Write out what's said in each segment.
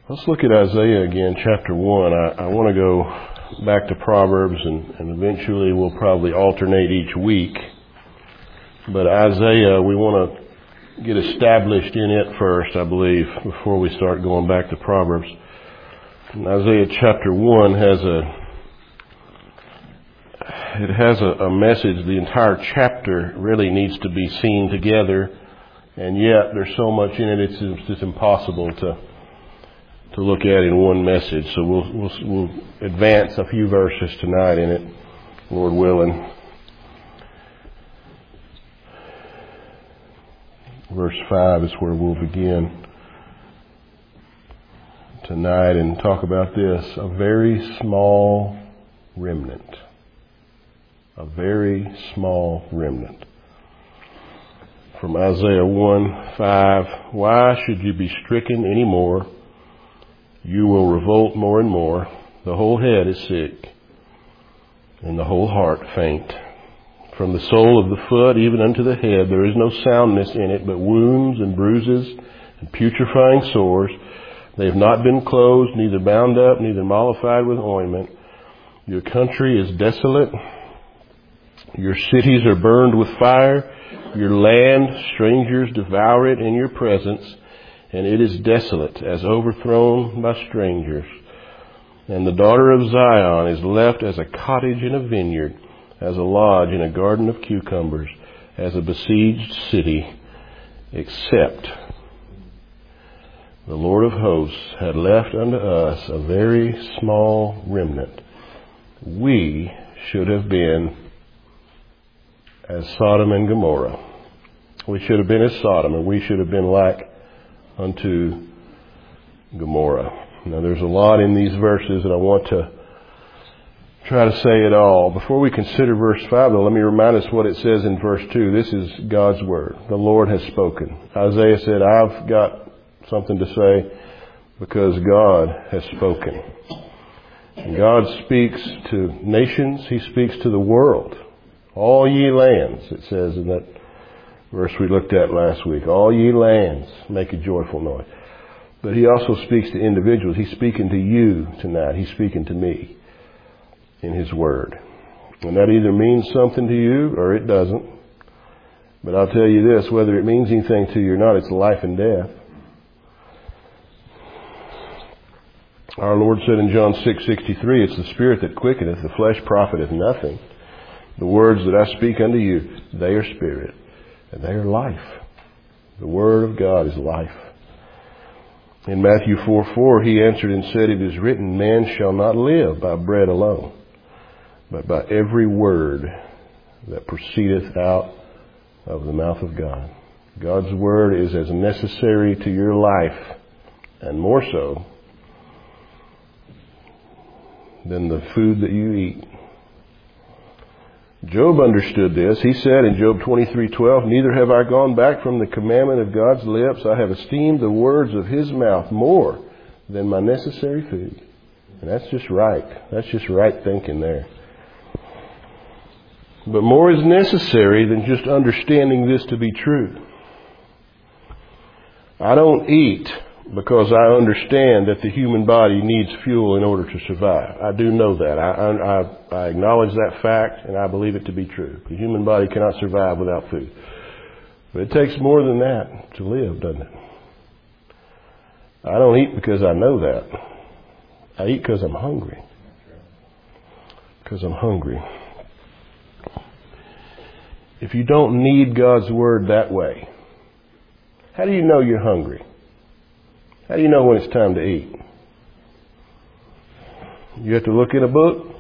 Let's look at Isaiah again, chapter 1. I want to go back to Proverbs and eventually we'll probably alternate each week. But Isaiah, we want to get established in it first, I believe, before we start going back to Proverbs. And Isaiah chapter 1 has a message. The entire chapter really needs to be seen together, and yet there's so much in it, it's just impossible to look at in one message. So we'll advance a few verses tonight in it, Lord willing. Verse 5 is where we'll begin tonight and talk about this. A very small remnant. A very small remnant. From Isaiah 1:5, why should you be stricken any more? You will revolt more and more. The whole head is sick, and the whole heart faint. From the sole of the foot even unto the head there is no soundness in it, but wounds and bruises and putrefying sores. They have not been closed, neither bound up, neither mollified with ointment. Your country is desolate. Your cities are burned with fire. Your land, strangers devour it in your presence. And it is desolate, as overthrown by strangers. And the daughter of Zion is left as a cottage in a vineyard, as a lodge in a garden of cucumbers, as a besieged city, except the Lord of hosts had left unto us a very small remnant. We should have been as Sodom and Gomorrah. We should have been as Sodom, and we should have been like unto Gomorrah. Now there's a lot in these verses, and I want to try to say it all. Before we consider verse 5, though, let me remind us what it says in verse 2. This is God's word. The Lord has spoken. Isaiah said, I've got something to say because God has spoken. And God speaks to nations. He speaks to the world. All ye lands, it says in that verse we looked at last week. All ye lands, make a joyful noise. But he also speaks to individuals. He's speaking to you tonight. He's speaking to me in his word. And that either means something to you or it doesn't. But I'll tell you this, whether it means anything to you or not, it's life and death. Our Lord said in John 6:63, it's the spirit that quickeneth, the flesh profiteth nothing. The words that I speak unto you, they are spirit, and they are life. The word of God is life. In Matthew 4:4, he answered and said, it is written, man shall not live by bread alone, but by every word that proceedeth out of the mouth of God. God's word is as necessary to your life, and more so, than the food that you eat. Job understood this. He said in Job 23:12, neither have I gone back from the commandment of God's lips. I have esteemed the words of his mouth more than my necessary food. And that's just right. That's just right thinking there. But more is necessary than just understanding this to be true. I don't eat because I understand that the human body needs fuel in order to survive. I do know that. I acknowledge that fact, and I believe it to be true. The human body cannot survive without food. But it takes more than that to live, doesn't it? I don't eat because I know that. I eat because I'm hungry. Because I'm hungry. If you don't need God's word that way, how do you know you're hungry? How do you know when it's time to eat? You have to look in a book?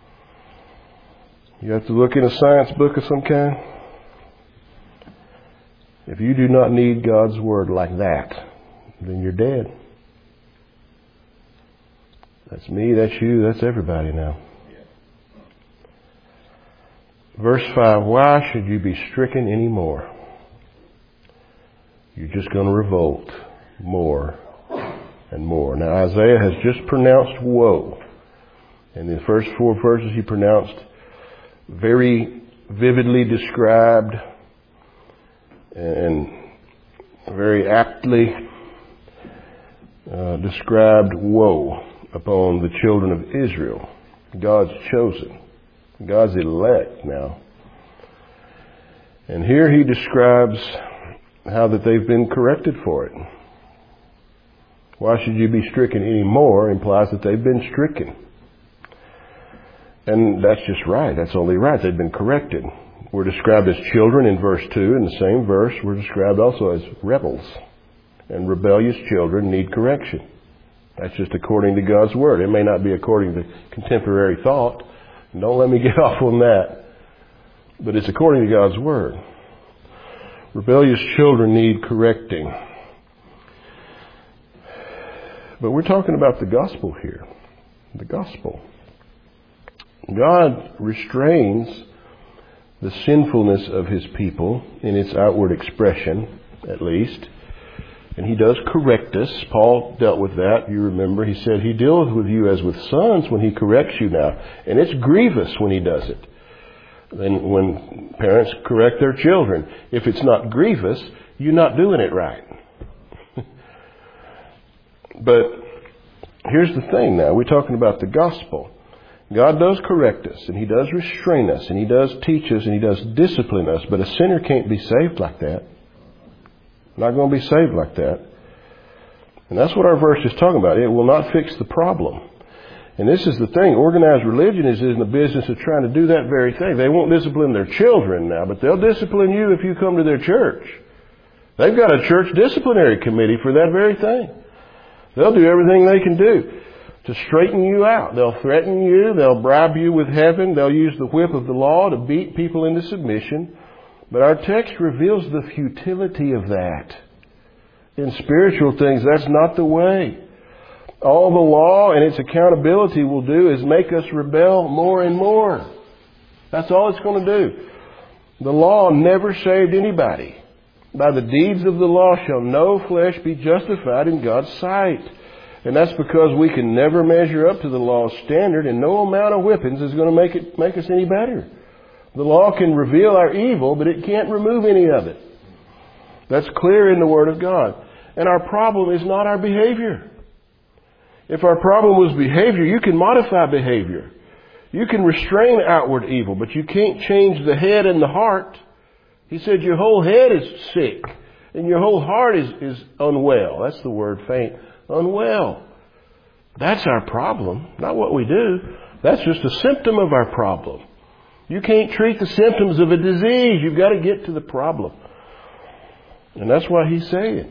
You have to look in a science book of some kind? If you do not need God's word like that, then you're dead. That's me, that's you, that's everybody now. Verse 5, why should you be stricken any more? You're just going to revolt more and more. Now Isaiah has just pronounced woe. In the first 4 verses he pronounced, very vividly described and very aptly described woe upon the children of Israel, God's chosen, God's elect now. And here he describes how that they've been corrected for it. Why should you be stricken anymore implies that they've been stricken. And that's just right. That's only right. They've been corrected. We're described as children in verse 2. In the same verse, we're described also as rebels. And rebellious children need correction. That's just according to God's Word. It may not be according to contemporary thought. And don't let me get off on that. But it's according to God's Word. Rebellious children need correcting. But we're talking about the gospel here. The gospel. God restrains the sinfulness of His people in its outward expression, at least. And He does correct us. Paul dealt with that. You remember, he said He deals with you as with sons when He corrects you now. And it's grievous when He does it. And when parents correct their children, if it's not grievous, you're not doing it right. But here's the thing now. We're talking about the gospel. God does correct us, and He does restrain us, and He does teach us, and He does discipline us. But a sinner can't be saved like that. Not going to be saved like that. And that's what our verse is talking about. It will not fix the problem. And this is the thing. Organized religion is in the business of trying to do that very thing. They won't discipline their children now, but they'll discipline you if you come to their church. They've got a church disciplinary committee for that very thing. They'll do everything they can do to straighten you out. They'll threaten you. They'll bribe you with heaven. They'll use the whip of the law to beat people into submission. But our text reveals the futility of that. In spiritual things, that's not the way. All the law and its accountability will do is make us rebel more and more. That's all it's going to do. The law never saved anybody. By the deeds of the law shall no flesh be justified in God's sight. And that's because we can never measure up to the law's standard, and no amount of whippings is going to make us any better. The law can reveal our evil, but it can't remove any of it. That's clear in the Word of God. And our problem is not our behavior. If our problem was behavior, you can modify behavior. You can restrain outward evil, but you can't change the head and the heart. He said your whole head is sick and your whole heart is unwell. That's the word, faint. Unwell. That's our problem, not what we do. That's just a symptom of our problem. You can't treat the symptoms of a disease. You've got to get to the problem. And that's why He's saying.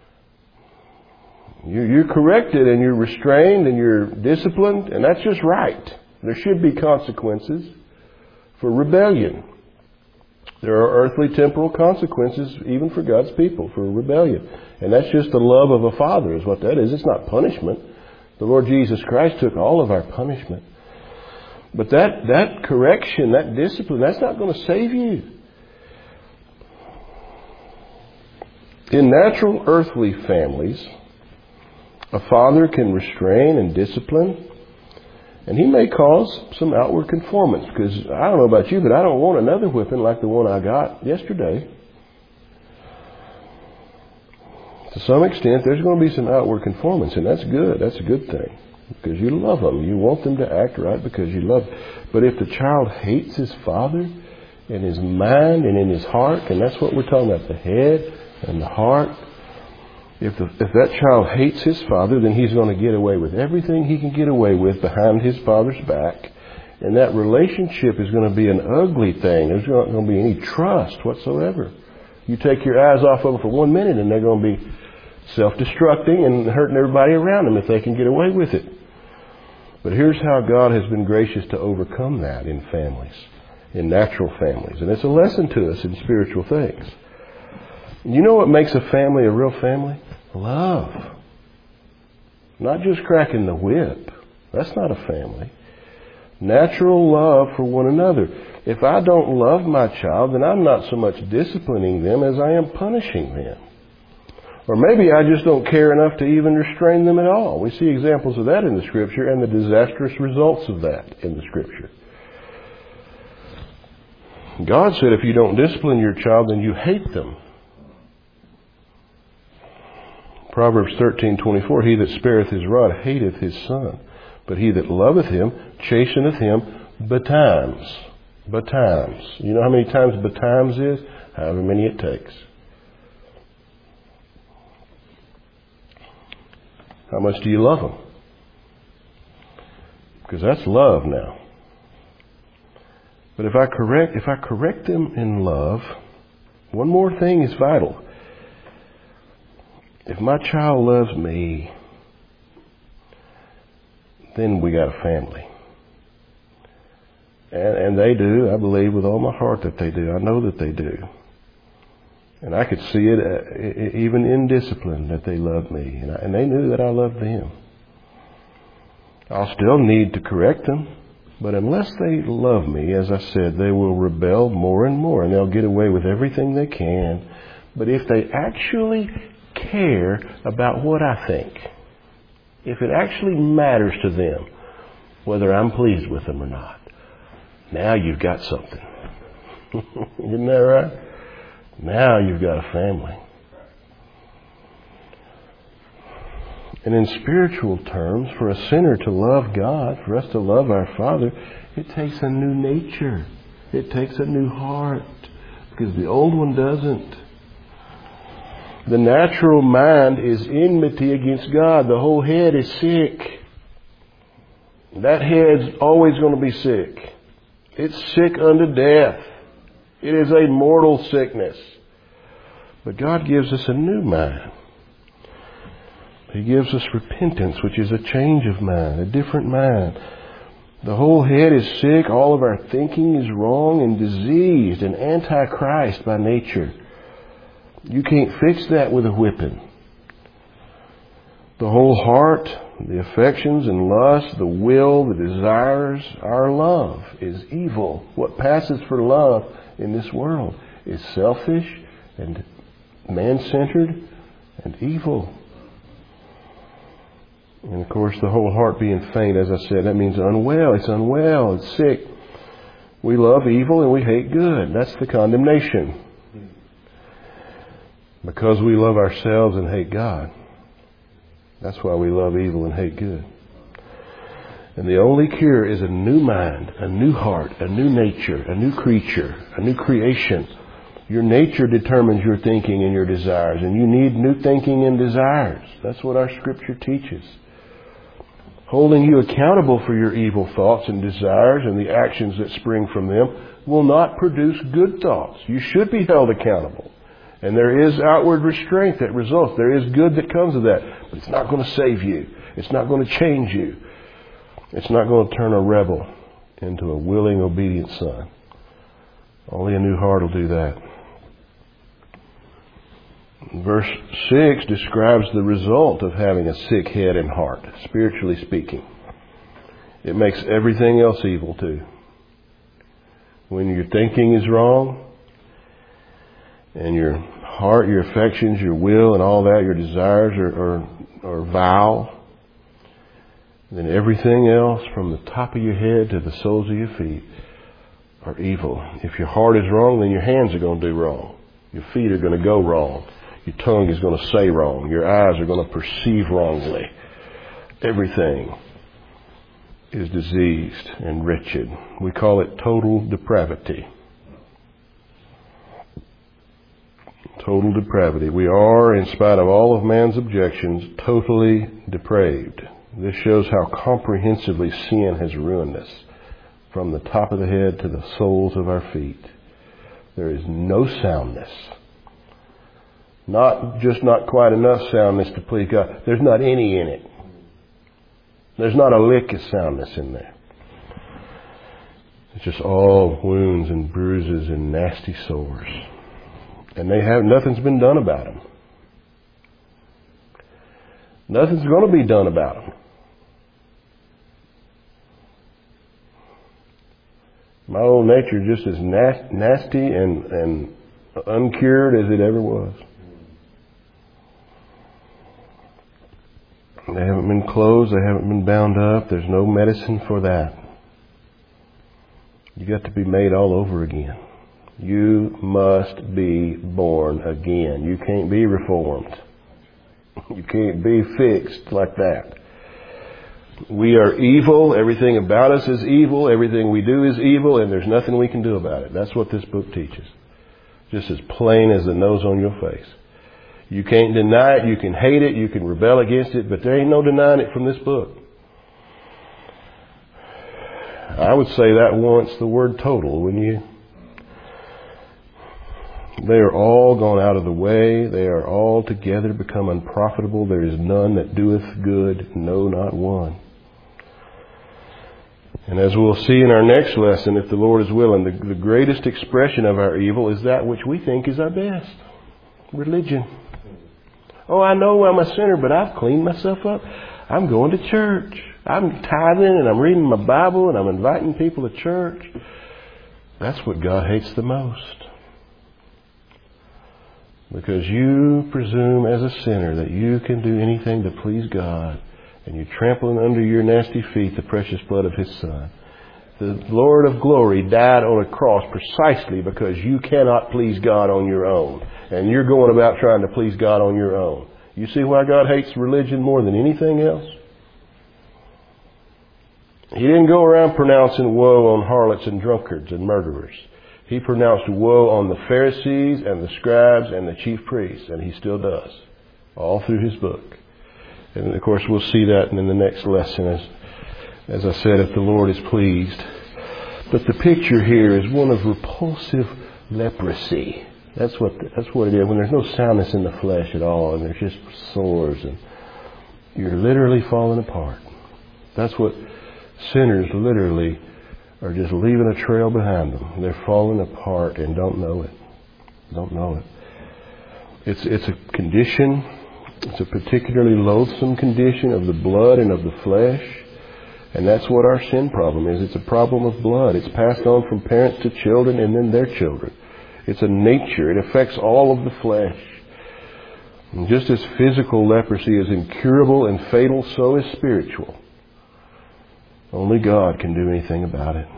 You're corrected and you're restrained and you're disciplined, and that's just right. There should be consequences for rebellion. There are earthly temporal consequences even for God's people for rebellion. And that's just the love of a father is what that is. It's not punishment. The Lord Jesus Christ took all of our punishment. But that correction, that discipline, that's not going to save you. In natural earthly families, a father can restrain and discipline, and he may cause some outward conformance. Because I don't know about you, but I don't want another whipping like the one I got yesterday. To some extent, there's going to be some outward conformance, and that's good. That's a good thing. Because you love them. You want them to act right because you love them. But if the child hates his father in his mind and in his heart, and that's what we're talking about, the head and the heart, if that child hates his father, then he's going to get away with everything he can get away with behind his father's back. And that relationship is going to be an ugly thing. There's not going to be any trust whatsoever. You take your eyes off of them for 1 minute and they're going to be self-destructing and hurting everybody around them if they can get away with it. But here's how God has been gracious to overcome that in families, in natural families. And it's a lesson to us in spiritual things. You know what makes a family a real family? Love. Not just cracking the whip. That's not a family. Natural love for one another. If I don't love my child, then I'm not so much disciplining them as I am punishing them. Or maybe I just don't care enough to even restrain them at all. We see examples of that in the Scripture and the disastrous results of that in the Scripture. God said if you don't discipline your child, then you hate them. Proverbs 13:24, he that spareth his rod hateth his son, but he that loveth him chasteneth him betimes. Betimes. You know how many times betimes is? However many it takes. How much do you love them? Because that's love now. But if I correct them in love, one more thing is vital. If my child loves me, then we got a family. And they do. I believe with all my heart that they do. I know that they do. And I could see it even in discipline that they love me. And they knew that I loved them. I'll still need to correct them. But unless they love me, as I said, they will rebel more and more. And they'll get away with everything they can. But if they actually care about what I think, if it actually matters to them whether I'm pleased with them or not, now you've got something. Isn't that right? Now you've got a family. And in spiritual terms, for a sinner to love God, for us to love our Father, it takes a new nature. It takes a new heart. Because the old one doesn't. The natural mind is enmity against God. The whole head is sick. That head's always going to be sick. It's sick unto death. It is a mortal sickness. But God gives us a new mind. He gives us repentance, which is a change of mind, a different mind. The whole head is sick. All of our thinking is wrong and diseased and anti-Christ by nature. You can't fix that with a whipping. The whole heart, the affections and lust, the will, the desires, our love is evil. What passes for love in this world is selfish and man-centered and evil. And of course, the whole heart being faint, as I said, that means unwell. It's unwell. It's sick. We love evil and we hate good. That's the condemnation. Because we love ourselves and hate God. That's why we love evil and hate good. And the only cure is a new mind, a new heart, a new nature, a new creature, a new creation. Your nature determines your thinking and your desires. And you need new thinking and desires. That's what our Scripture teaches. Holding you accountable for your evil thoughts and desires and the actions that spring from them will not produce good thoughts. You should be held accountable. And there is outward restraint that results. There is good that comes of that. But it's not going to save you. It's not going to change you. It's not going to turn a rebel into a willing, obedient son. Only a new heart will do that. Verse 6 describes the result of having a sick head and heart, spiritually speaking. It makes everything else evil too. When your thinking is wrong, and your heart, your affections, your will, and all that, your desires are vile, then everything else from the top of your head to the soles of your feet are evil. If your heart is wrong, then your hands are going to do wrong. Your feet are going to go wrong. Your tongue is going to say wrong. Your eyes are going to perceive wrongly. Everything is diseased and wretched. We call it total depravity. Total depravity. We are, in spite of all of man's objections, totally depraved. This shows how comprehensively sin has ruined us, from the top of the head to the soles of our feet. There is no soundness. Not quite enough soundness to please God. There's not any in it. There's not a lick of soundness in there. It's just all wounds and bruises and nasty sores. And nothing's been done about them. Nothing's going to be done about them. My old nature just as nasty and uncured as it ever was. They haven't been closed. They haven't been bound up. There's no medicine for that. You got to be made all over again. You must be born again. You can't be reformed. You can't be fixed like that. We are evil. Everything about us is evil. Everything we do is evil, and there's nothing we can do about it. That's what this book teaches. Just as plain as the nose on your face. You can't deny it. You can hate it. You can rebel against it, but there ain't no denying it from this book. I would say that warrants the word total, wouldn't you? They are all gone out of the way. They are all together become unprofitable. There is none that doeth good, no, not one. And as we'll see in our next lesson, if the Lord is willing, the greatest expression of our evil is that which we think is our best. Religion. Oh, I know I'm a sinner, but I've cleaned myself up. I'm going to church. I'm tithing and I'm reading my Bible and I'm inviting people to church. That's what God hates the most. Because you presume as a sinner that you can do anything to please God, and you're trampling under your nasty feet the precious blood of His Son. The Lord of glory died on a cross precisely because you cannot please God on your own. And you're going about trying to please God on your own. You see why God hates religion more than anything else? He didn't go around pronouncing woe on harlots and drunkards and murderers. He pronounced woe on the Pharisees and the scribes and the chief priests, and He still does, all through His book. And of course we'll see that in the next lesson, as I said, if the Lord is pleased. But the picture here is one of repulsive leprosy. That's what it is. When there's no soundness in the flesh at all, and there's just sores, and you're literally falling apart. That's what sinners literally are, just leaving a trail behind them. They're falling apart and don't know it. Don't know it. It's a condition. It's a particularly loathsome condition of the blood and of the flesh. And that's what our sin problem is. It's a problem of blood. It's passed on from parents to children and then their children. It's a nature. It affects all of the flesh. And just as physical leprosy is incurable and fatal, so is spiritual. Only God can do anything about it.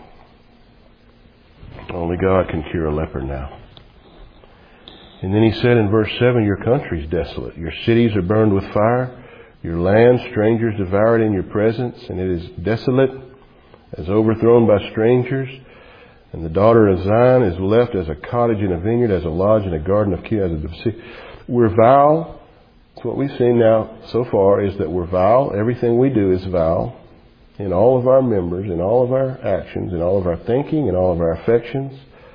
Only God can cure a leper now. And then He said in verse 7, your country is desolate. Your cities are burned with fire. Your land, strangers devour it in your presence. And it is desolate, as overthrown by strangers. And the daughter of Zion is left as a cottage in a vineyard, as a lodge in a garden of Kir. We're vile. That's what we've seen now so far, is that we're vile. Everything we do is vile. In all of our members, in all of our actions, in all of our thinking, in all of our affections.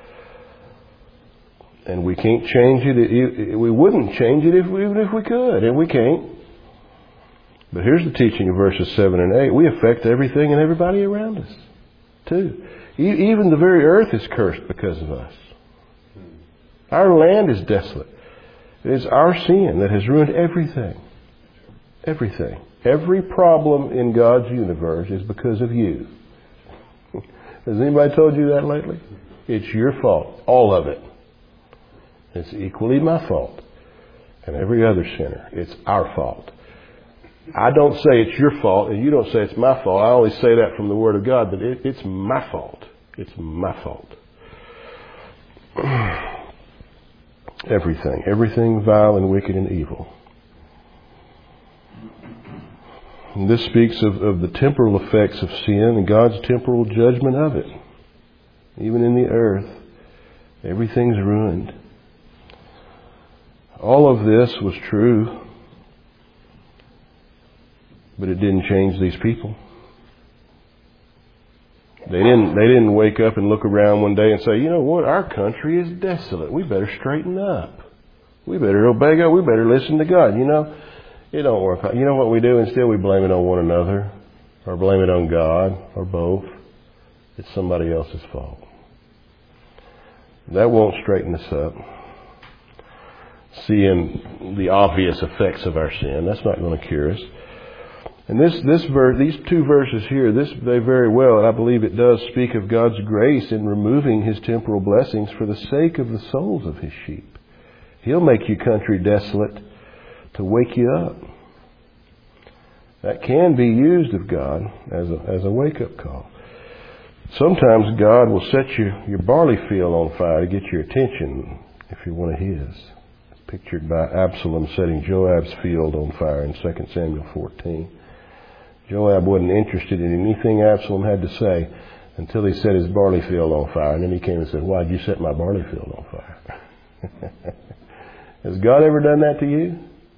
And we can't change it. We wouldn't change it even if we could, and we can't. But here's the teaching of verses 7 and 8. We affect everything and everybody around us, too. Even the very earth is cursed because of us. Our land is desolate. It is our sin that has ruined everything. Everything. Every problem in God's universe is because of you. Has anybody told you that lately? It's your fault. All of it. It's equally my fault. And every other sinner. It's our fault. I don't say it's your fault, and you don't say it's my fault. I only say that from the Word of God, but it's my fault. It's my fault. Everything. Everything vile and wicked and evil. And this speaks of the temporal effects of sin and God's temporal judgment of it. Even in the earth, everything's ruined. All of this was true, but it didn't change these people. They didn't wake up and look around one day and say, you know what, our country is desolate. We better straighten up. We better obey God. We better listen to God. You know, it don't work out. You know what we do? Instead, we blame it on one another, or blame it on God, or both. It's somebody else's fault. That won't straighten us up. Seeing the obvious effects of our sin, that's not going to cure us. And these two verses here, they very well, and I believe it does speak of God's grace in removing His temporal blessings for the sake of the souls of His sheep. He'll make your country desolate to wake you up. That can be used of God as a wake-up call. Sometimes God will set your barley field on fire to get your attention if you're one of His pictured by Absalom setting Joab's field on fire in 2 Samuel 14. Joab wasn't interested in anything Absalom had to say until he set his barley field on fire. And then he came and said, "Why'd you set my barley field on fire?" Has God ever done that to you?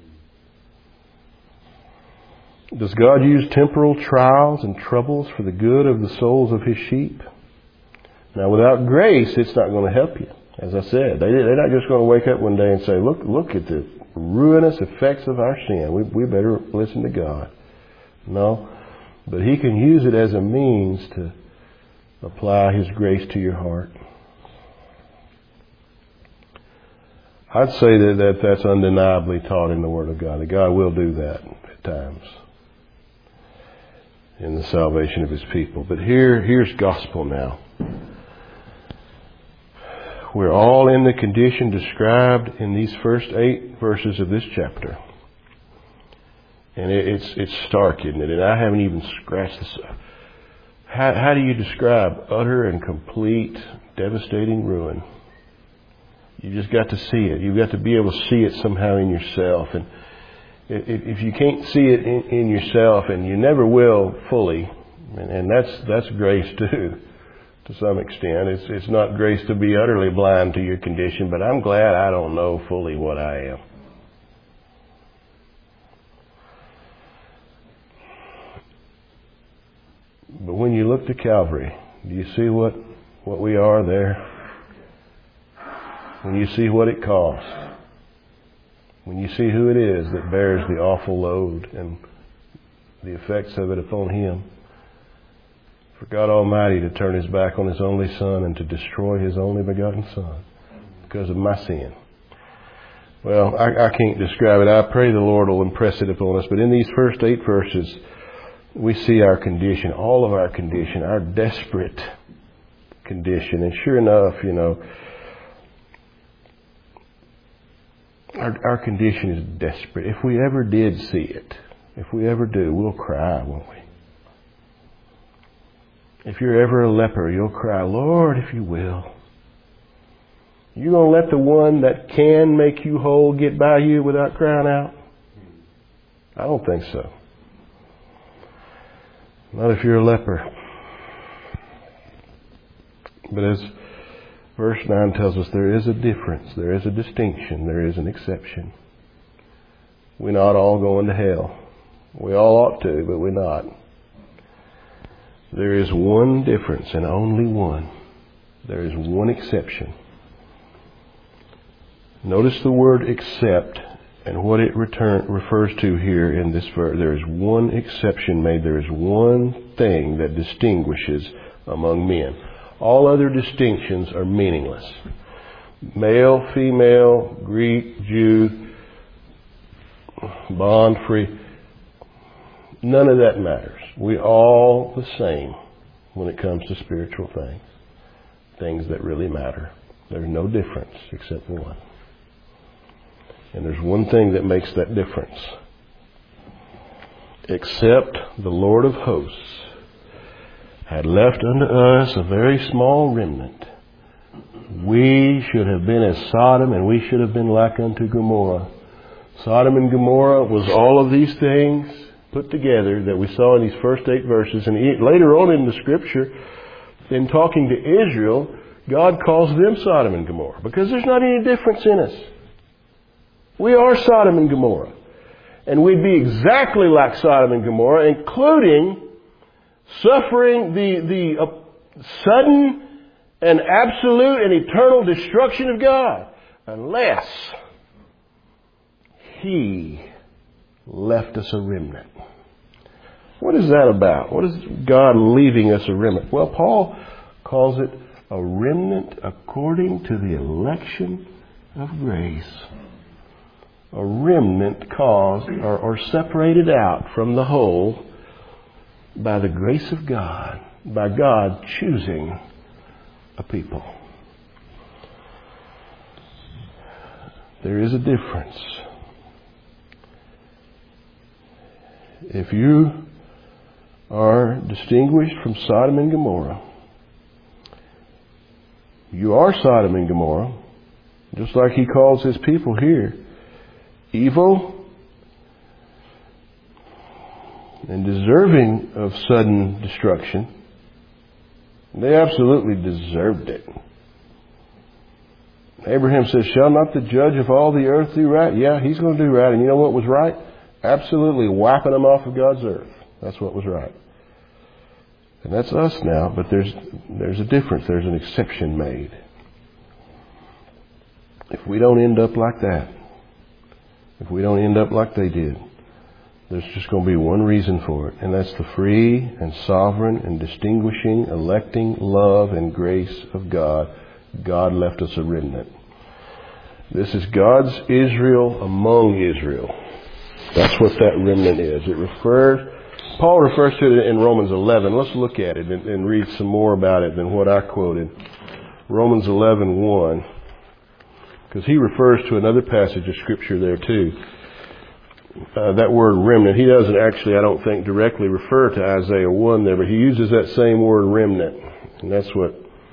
Does God use temporal trials and troubles for the good of the souls of His sheep? Now, without grace, it's not going to help you. As I said, they're not just going to wake up one day and say, look at the ruinous effects of our sin. We better listen to God. No, but He can use it as a means to apply His grace to your heart. I'd say that's undeniably taught in the Word of God, that God will do that at times in the salvation of His people. But here's gospel now. We're all in the condition described in these first 8 verses of this chapter. And it's stark, isn't it? And I haven't even scratched this. How do you describe utter and complete, devastating ruin? You just got to see it. You've got to be able to see it somehow in yourself. And if you can't see it in yourself, and you never will fully, and that's grace too, to some extent. It's not grace to be utterly blind to your condition, but I'm glad I don't know fully what I am. But when you look to Calvary, do you see what we are there? When you see what it cost, when you see who it is that bears the awful load and the effects of it upon Him, for God Almighty to turn His back on His only Son and to destroy His only begotten Son because of my sin. Well, I can't describe it. I pray the Lord will impress it upon us. But in these first 8 verses, we see our condition, all of our condition, our desperate condition. And sure enough, our condition is desperate. If we ever did see it, if we ever do, we'll cry, won't we? If you're ever a leper, you'll cry, "Lord, if you will." You going to let the one that can make you whole get by you without crying out? I don't think so. Not if you're a leper. But as verse 9 tells us, there is a difference, there is a distinction, there is an exception. We're not all going to hell. We all ought to, but we're not. There is one difference, and only one. There is one exception. Notice the word "except" and what it refers to here in this verse. There is one exception made. There is one thing that distinguishes among men. All other distinctions are meaningless. Male, female, Greek, Jew, bond, free. None of that matters. We're all the same when it comes to spiritual things. Things that really matter. There's no difference except one. And there's one thing that makes that difference. Except the Lord of hosts had left unto us a very small remnant, we should have been as Sodom, and we should have been like unto Gomorrah. Sodom and Gomorrah was all of these things put together that we saw in these first 8 verses. And later on in the Scripture, in talking to Israel, God calls them Sodom and Gomorrah because there's not any difference in us. We are Sodom and Gomorrah. And we'd be exactly like Sodom and Gomorrah, including suffering the sudden and absolute and eternal destruction of God, unless He left us a remnant. What is that about? What is God leaving us a remnant? Well, Paul calls it a remnant according to the election of grace. A remnant caused or separated out from the whole by the grace of God, by God choosing a people. There is a difference. If you are distinguished from Sodom and Gomorrah, you are Sodom and Gomorrah, just like He calls His people here. evil and deserving of sudden destruction. They absolutely deserved it. Abraham says, shall not the judge of all the earth do right? Yeah, he's going to do right. And you know what was right? Absolutely wiping them off of God's earth. That's what was right. And that's us now, but there's a difference. There's an exception made. If we don't end up like that, if we don't end up like they did, there's just going to be one reason for it, and that's the free and sovereign and distinguishing, electing love and grace of God. God left us a remnant. This is God's Israel among Israel. That's what that remnant is. Paul refers to it in Romans 11. Let's look at it and read some more about it than what I quoted. Romans 11:1. Because he refers to another passage of Scripture there too. That word remnant, he doesn't actually, I don't think, directly refer to Isaiah 1 there, but he uses that same word remnant. And that's what...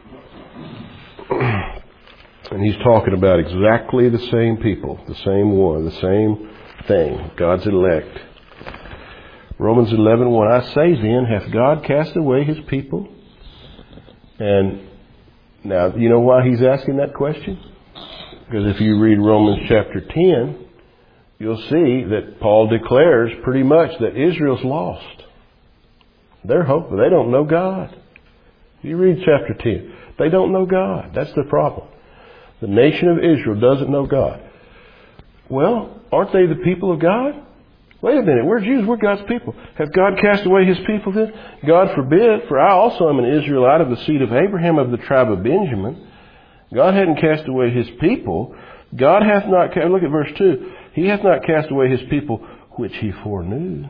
And he's talking about exactly the same people, the same one, the same thing, God's elect. Romans 11:1, I say then, hath God cast away his people? And now, you know why he's asking that question? Because if you read Romans chapter 10, you'll see that Paul declares pretty much that Israel's lost. They're hopeless. They don't know God. You read chapter 10. They don't know God. That's the problem. The nation of Israel doesn't know God. Well, aren't they the people of God? Wait a minute, we're Jews, we're God's people. Have God cast away his people then? God forbid, for I also am an Israelite of the seed of Abraham of the tribe of Benjamin. God hadn't cast away his people. God hath not, look at verse 2. He hath not cast away his people which he foreknew.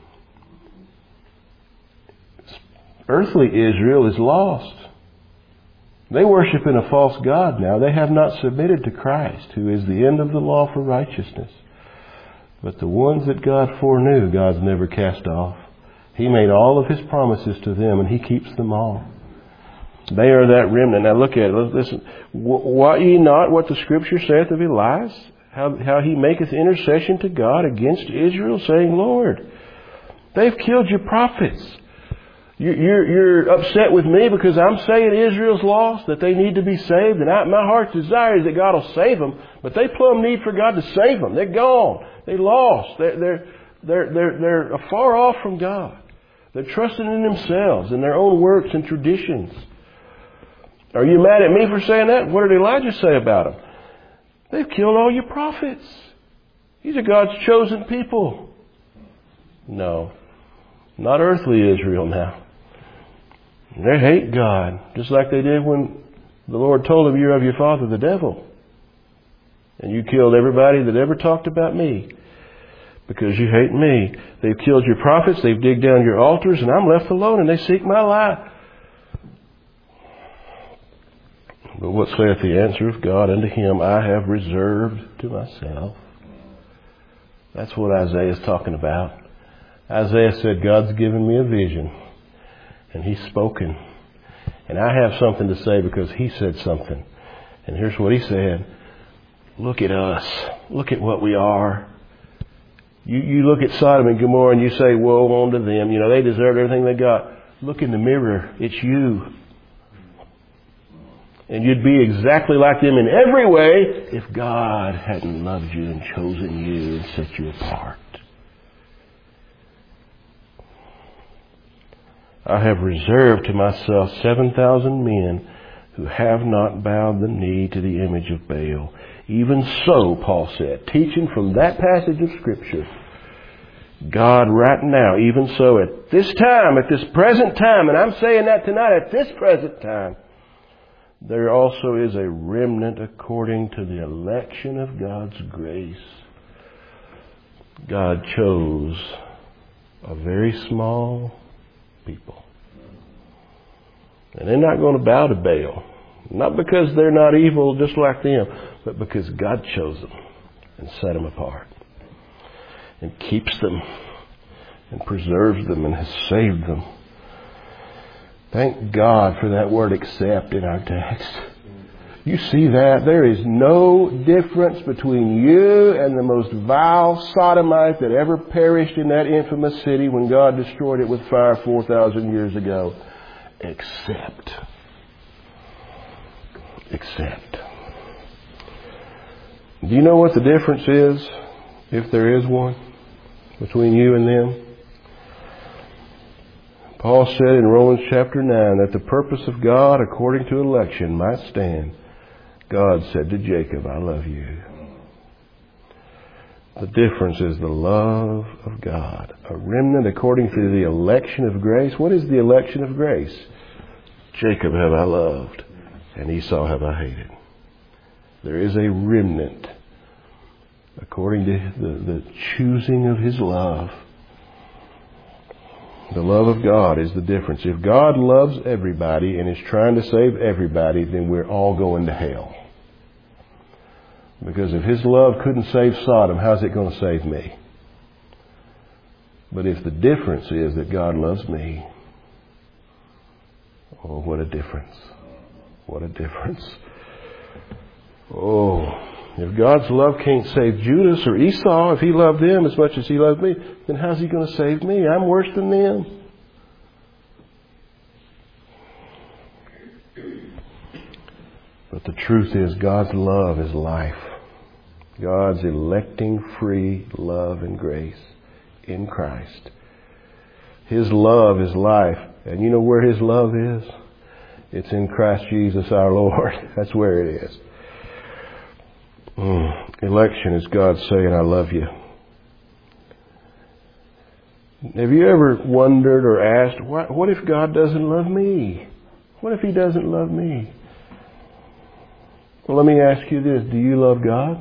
Earthly Israel is lost. They worship in a false god now. They have not submitted to Christ, who is the end of the law for righteousness. But the ones that God foreknew, God's never cast off. He made all of his promises to them, and he keeps them all. They are that remnant. Now look at it. Listen. Wot ye not what the Scripture saith of Elias? How he maketh intercession to God against Israel, saying, Lord, they've killed your prophets. You're upset with me because I'm saying Israel's lost, that they need to be saved. And my heart's desire is that God will save them. But they plumb need for God to save them. They're gone. They lost. They're far off from God. They're trusting in themselves and their own works and traditions. Are you mad at me for saying that? What did Elijah say about them? They've killed all your prophets. These are God's chosen people. No, not earthly Israel now. They hate God, just like they did when the Lord told them, you're of your father, the devil. And you killed everybody that ever talked about me because you hate me. They've killed your prophets, they've digged down your altars, and I'm left alone, and they seek my life. But what saith the answer of God unto him? I have reserved to myself. That's what Isaiah is talking about. Isaiah said, God's given me a vision, and he's spoken. And I have something to say because he said something. And here's what he said. Look at us. Look at what we are. You look at Sodom and Gomorrah and you say, woe unto them. You know, they deserved everything they got. Look in the mirror. It's you. And you'd be exactly like them in every way if God hadn't loved you and chosen you and set you apart. I have reserved to myself 7,000 men who have not bowed the knee to the image of Baal. Even so, Paul said, teaching from that passage of Scripture, God right now, even so at this time, at this present time, and I'm saying that tonight, at this present time, there also is a remnant according to the election of God's grace. God chose a very small people. And they're not going to bow to Baal. Not because they're not evil just like them, but because God chose them and set them apart. And keeps them and preserves them and has saved them. Thank God for that word accept in our text. You see that? There is no difference between you and the most vile sodomite that ever perished in that infamous city when God destroyed it with fire 4,000 years ago. Except. Do you know what the difference is, if there is one, between you and them? Paul said in Romans chapter 9 that the purpose of God according to election might stand. God said to Jacob, I love you. The difference is the love of God. A remnant according to the election of grace. What is the election of grace? Jacob have I loved, and Esau have I hated. There is a remnant according to the choosing of His love. The love of God is the difference. If God loves everybody and is trying to save everybody, then we're all going to hell. Because if His love couldn't save Sodom, how's it going to save me? But if the difference is that God loves me, oh, what a difference. What a difference. Oh, if God's love can't save Judas or Esau, if He loved them as much as He loved me, then how's He going to save me? I'm worse than them. But the truth is, God's love is life. God's electing free love and grace in Christ. His love is life. And you know where His love is? It's in Christ Jesus our Lord. That's where it is. Election is God saying, I love you. Have you ever wondered or asked, what if God doesn't love me? What if He doesn't love me? Well, let me ask you this. Do you love God?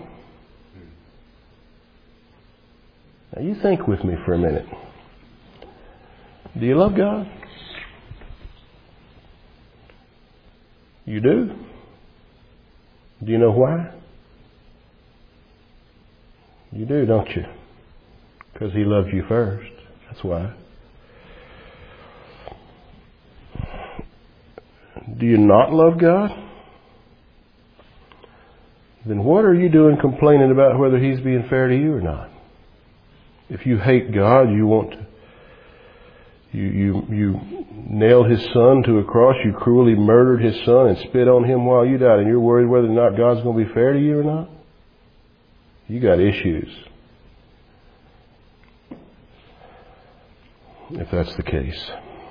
Now you think with me for a minute. Do you love God? You do? Do you know why? You do, don't you? Because He loved you first. That's why. Do you not love God? Then what are you doing complaining about whether He's being fair to you or not? If you hate God, you want to, you nailed His Son to a cross, you cruelly murdered His Son and spit on Him while you died, and you're worried whether or not God's going to be fair to you or not? You got issues. If that's the case.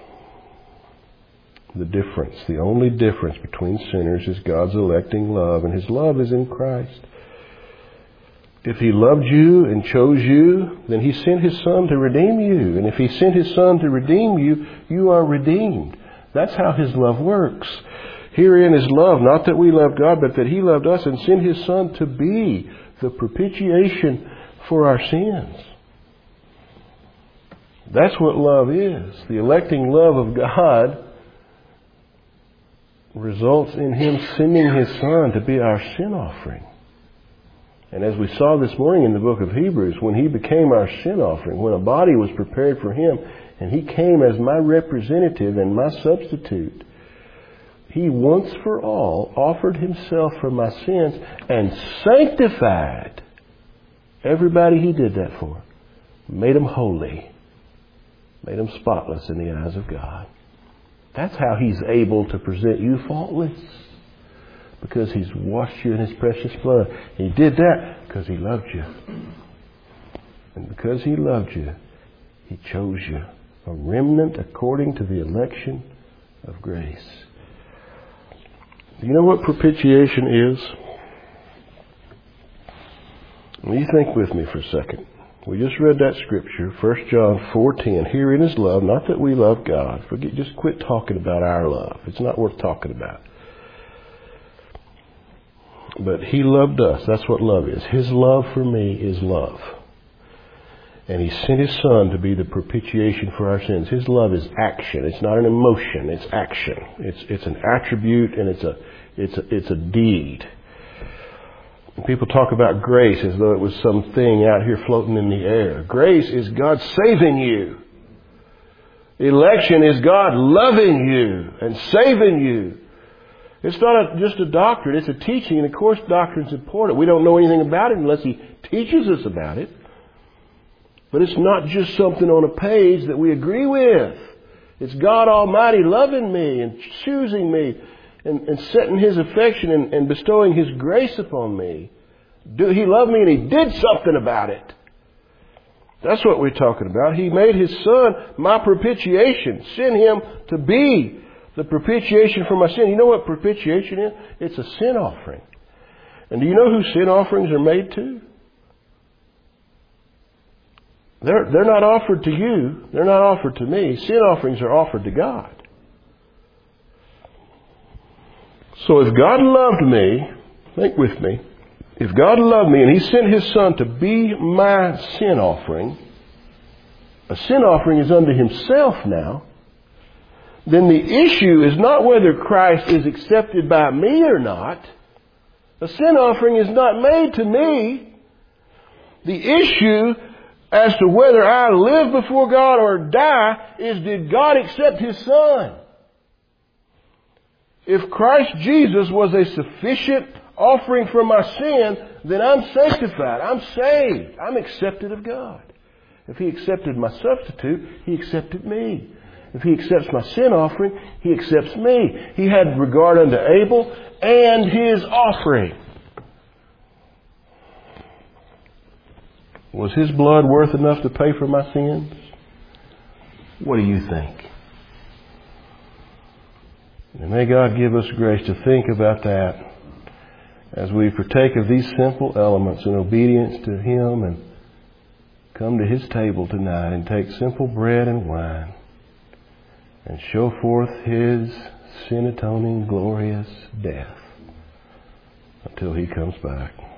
The only difference between sinners is God's electing love, and His love is in Christ. If He loved you and chose you, then He sent His Son to redeem you. And if He sent His Son to redeem you, you are redeemed. That's how His love works. Herein is love, not that we love God, but that He loved us and sent His Son to be the propitiation for our sins. That's what love is. The electing love of God results in Him sending His Son to be our sin offering. And as we saw this morning in the book of Hebrews, when He became our sin offering, when a body was prepared for Him, and He came as my representative and my substitute, He once for all offered Himself for my sins and sanctified everybody He did that for. Made them holy. Made them spotless in the eyes of God. That's how He's able to present you faultless. Because He's washed you in His precious blood. He did that because He loved you. And because He loved you, He chose you. A remnant according to the election of grace. Do you know what propitiation is? Well, you think with me for a second. We just read that scripture, 1 John 4:10. Herein is love, not that we love God. Just quit talking about our love. It's not worth talking about. But He loved us. That's what love is. His love for me is love. And He sent His Son to be the propitiation for our sins. His love is action. It's not an emotion. It's action. It's an attribute, and it's a deed. People talk about grace as though it was something out here floating in the air. Grace is God saving you. Election is God loving you and saving you. It's not just a doctrine, it's a teaching, and of course doctrine's important. We don't know anything about it unless He teaches us about it. But it's not just something on a page that we agree with. It's God Almighty loving me and choosing me and setting His affection and bestowing His grace upon me. He loved me and He did something about it. That's what we're talking about. He made His Son my propitiation, sent Him to be the propitiation for my sin. You know what propitiation is? It's a sin offering. And do you know who sin offerings are made to? They're not offered to you. They're not offered to me. Sin offerings are offered to God. So if God loved me, think with me, if God loved me and He sent His Son to be my sin offering, a sin offering is unto Himself now, then the issue is not whether Christ is accepted by me or not. A sin offering is not made to me. The issue as to whether I live before God or die is, did God accept His Son? If Christ Jesus was a sufficient offering for my sin, then I'm sanctified. I'm saved. I'm accepted of God. If He accepted my substitute, He accepted me. If He accepts my sin offering, He accepts me. He had regard unto Abel and his offering. Was His blood worth enough to pay for my sins? What do you think? And may God give us grace to think about that as we partake of these simple elements in obedience to Him and come to His table tonight and take simple bread and wine and show forth His sin-atoning, glorious death until He comes back.